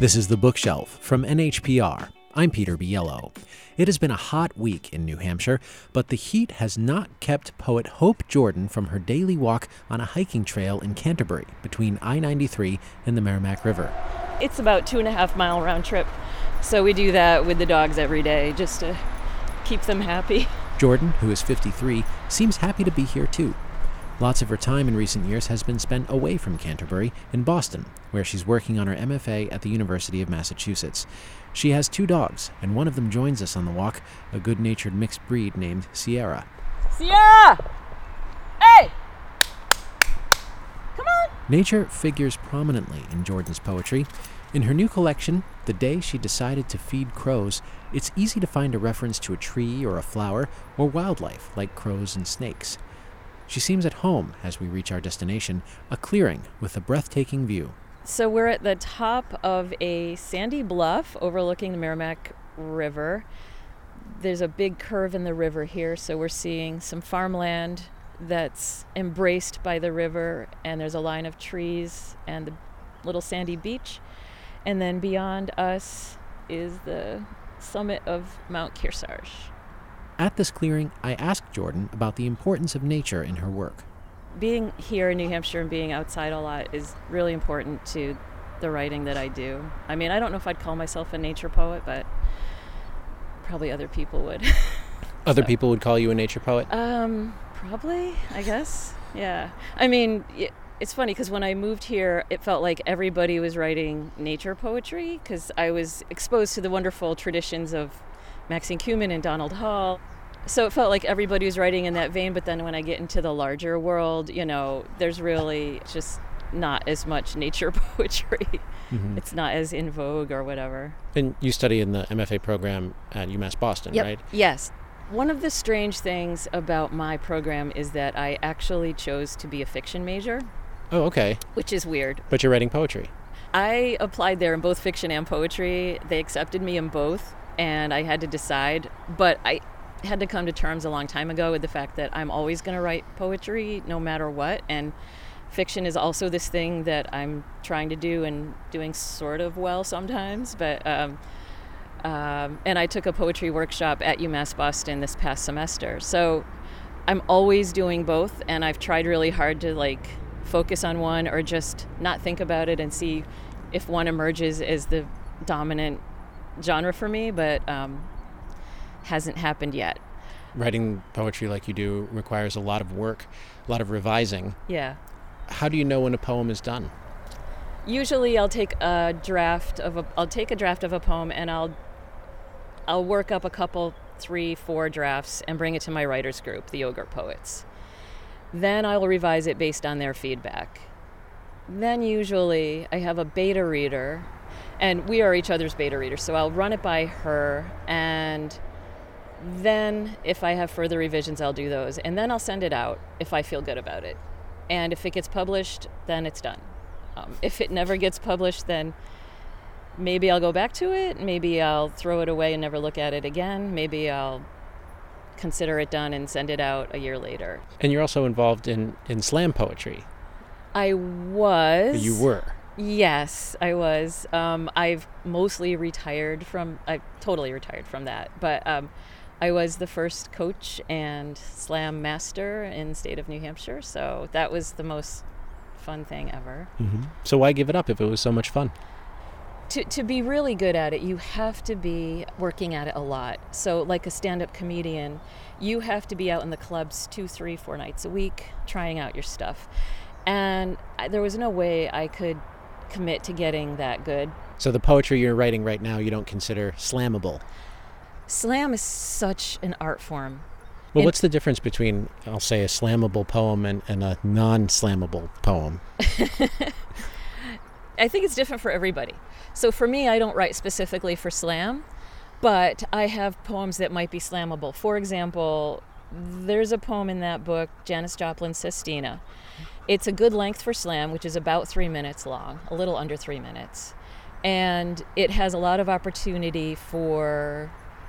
This is The Bookshelf from NHPR. I'm Peter Biello. It has been a hot week in New Hampshire, but the heat has not kept poet Hope Jordan from her daily walk on a hiking trail in Canterbury between I-93 and the Merrimack River. It's about 2.5 mile round trip, so we do that with the dogs every day just to keep them happy. Jordan, who is 53, seems happy to be here too. Lots of her time in recent years has been spent away from Canterbury in Boston, where she's working on her MFA at the University of Massachusetts. She has 2 dogs, and one of them joins us on the walk, a good-natured mixed breed named Sierra. Sierra! Hey! Come on! Nature figures prominently in Jordan's poetry. In her new collection, The Day She Decided to Feed Crows, it's easy to find a reference to a tree or a flower or wildlife like crows and snakes. She seems at home as we reach our destination, a clearing with a breathtaking view. So we're at the top of a sandy bluff overlooking the Merrimack River. There's a big curve in the river here, so we're seeing some farmland that's embraced by the river, and there's a line of trees and the little sandy beach. And then beyond us is the summit of Mount Kearsarge. At this clearing, I asked Jordan about the importance of nature in her work. Being here in New Hampshire and being outside a lot is really important to the writing that I do. I mean, I don't know if I'd call myself a nature poet, but probably other people would. Other people would call you a nature poet? Probably, I guess. Yeah. I mean, it's funny because when I moved here, it felt like everybody was writing nature poetry because I was exposed to the wonderful traditions of Maxine Kumin and Donald Hall. So it felt like everybody was writing in that vein, but then when I get into the larger world, there's really just not as much nature poetry. Mm-hmm. It's not as in vogue or whatever. And you study in the MFA program at UMass Boston, yep. Right? Yes. One of the strange things about my program is that I actually chose to be a fiction major. Oh, okay. Which is weird. But you're writing poetry. I applied there in both fiction and poetry. They accepted me in both, and I had to decide. But I had to come to terms a long time ago with the fact that I'm always going to write poetry no matter what. And fiction is also this thing that I'm trying to do and doing sort of well sometimes. But and I took a poetry workshop at UMass Boston this past semester. So I'm always doing both, and I've tried really hard to focus on one or just not think about it and see if one emerges as the dominant genre for me, but hasn't happened yet. Writing poetry like you do requires a lot of work, a lot of revising. Yeah. How do you know when a poem is done? Usually I'll take a draft of a poem and I'll work up a couple, 3-4 drafts and bring it to my writers group, the Yogurt Poets. Then I'll revise it based on their feedback. Then usually I have a beta reader, and we are each other's beta readers, so I'll run it by her, and then if I have further revisions, I'll do those, and then I'll send it out if I feel good about it. And if it gets published, then it's done. If it never gets published, then maybe I'll go back to it, maybe I'll throw it away and never look at it again, maybe I'll consider it done and send it out a year later. And you're also involved in slam poetry. I was. You were. Yes, I was. I've totally retired from that. But I was the first coach and slam master in the state of New Hampshire. So that was the most fun thing ever. Mm-hmm. So why give it up if it was so much fun? To be really good at it, you have to be working at it a lot. So like a stand-up comedian, you have to be out in the clubs 2, 3, 4 nights a week trying out your stuff. And there was no way I could commit to getting that good. So the poetry you're writing right now, you don't consider slammable? Slam is such an art form. Well, what's the difference between, I'll say, a slammable poem and a non-slammable poem? I think it's different for everybody. So for me, I don't write specifically for slam, but I have poems that might be slammable. For example, there's a poem in that book, Janis Joplin's Sestina. It's a good length for slam, which is about 3 minutes long, a little under 3 minutes. And it has a lot of opportunity for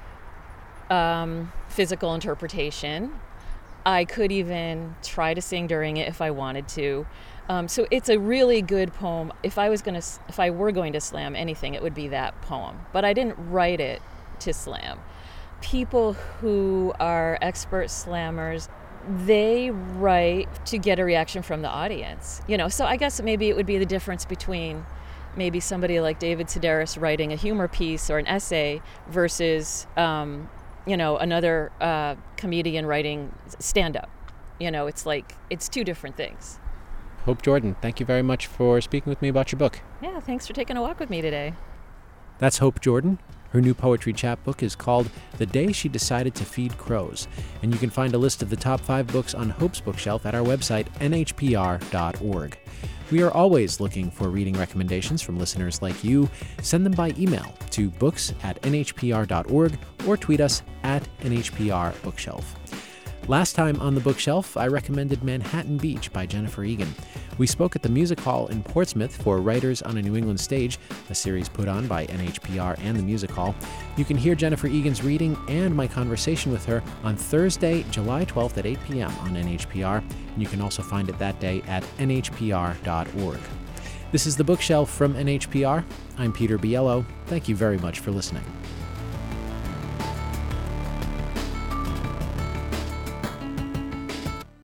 physical interpretation. I could even try to sing during it if I wanted to. So it's a really good poem. If I were going to slam anything, it would be that poem. But I didn't write it to slam. People who are expert slammers, they write to get a reaction from the audience. So I guess maybe it would be the difference between maybe somebody like David Sedaris writing a humor piece or an essay versus, another comedian writing stand-up. It's two different things. Hope Jordan, thank you very much for speaking with me about your book. Yeah, thanks for taking a walk with me today. That's Hope Jordan. Her new poetry chapbook is called The Day She Decided to Feed Crows, and you can find a list of the top 5 books on Hope's bookshelf at our website, nhpr.org. We are always looking for reading recommendations from listeners like you. Send them by email to books@nhpr.org or tweet us at NHPRBookshelf. Last time on the bookshelf, I recommended Manhattan Beach by Jennifer Egan. We spoke at the Music Hall in Portsmouth for Writers on a New England Stage, a series put on by NHPR and the Music Hall. You can hear Jennifer Egan's reading and my conversation with her on Thursday, July 12th at 8 p.m. on NHPR, and you can also find it that day at nhpr.org. This is The Bookshelf from NHPR. I'm Peter Biello. Thank you very much for listening.